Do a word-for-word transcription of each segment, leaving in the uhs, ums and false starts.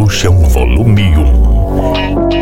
Evolution Volume um.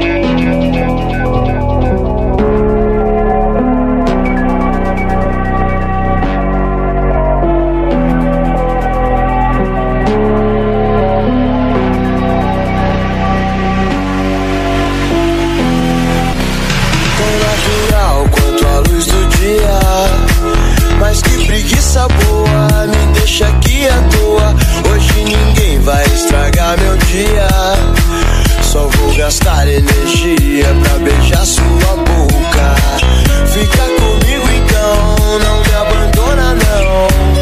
Mas que preguiça boa, me deixa aqui à toa. Hoje ninguém vai estragar meu dia. Só vou gastar energia pra beijar sua boca. Fica comigo então, não me abandona não.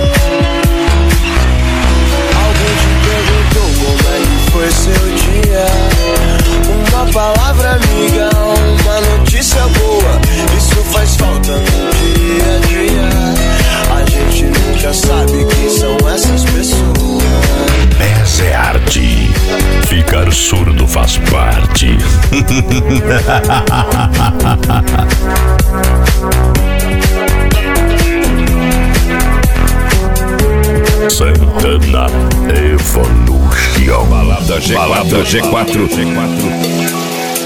Alguém te perguntou como é que foi seu dia? Uma palavra amiga, uma notícia boa. Isso faz falta no dia a dia. A gente nunca sabe quem são essas pessoas. Pés é arte. Ficar surdo faz parte. Santana Evolution. Balada G quatro. Balada G quatro. G quatro.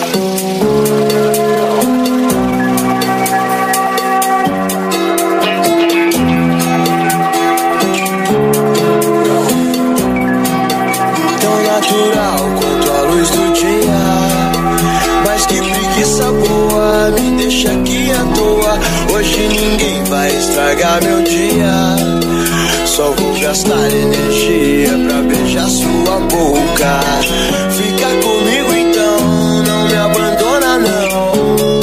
Quanto a luz do dia, mas que preguiça boa, me deixa aqui à toa. Hoje ninguém vai estragar meu dia. Só vou gastar energia pra beijar sua boca. Fica comigo então, não me abandona não.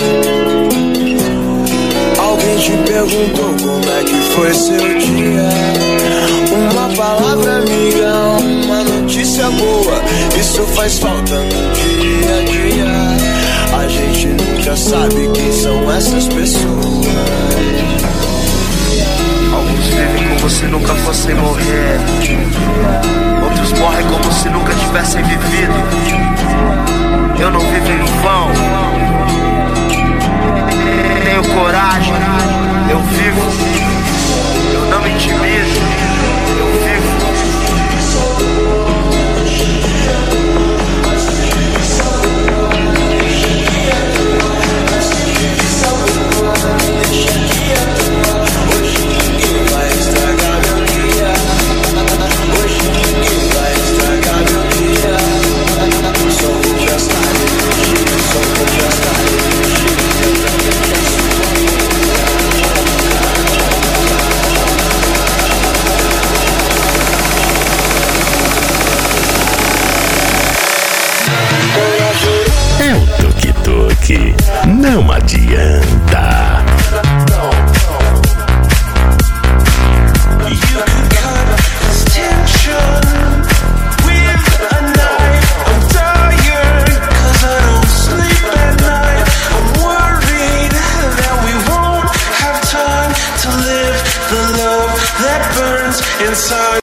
Alguém te perguntou como é que foi seu dia? Uma palavra amiga, uma notícia boa. Isso faz falta no dia a dia. A gente nunca sabe quem são essas pessoas. Alguns vivem como se nunca fossem morrer. Outros morrem como se nunca tivessem vivido. Eu não vivo em vão. Tenho coragem. Eu vivo. Eu não me intimido. Eu vivo. É o tuk-tuk, não adianta.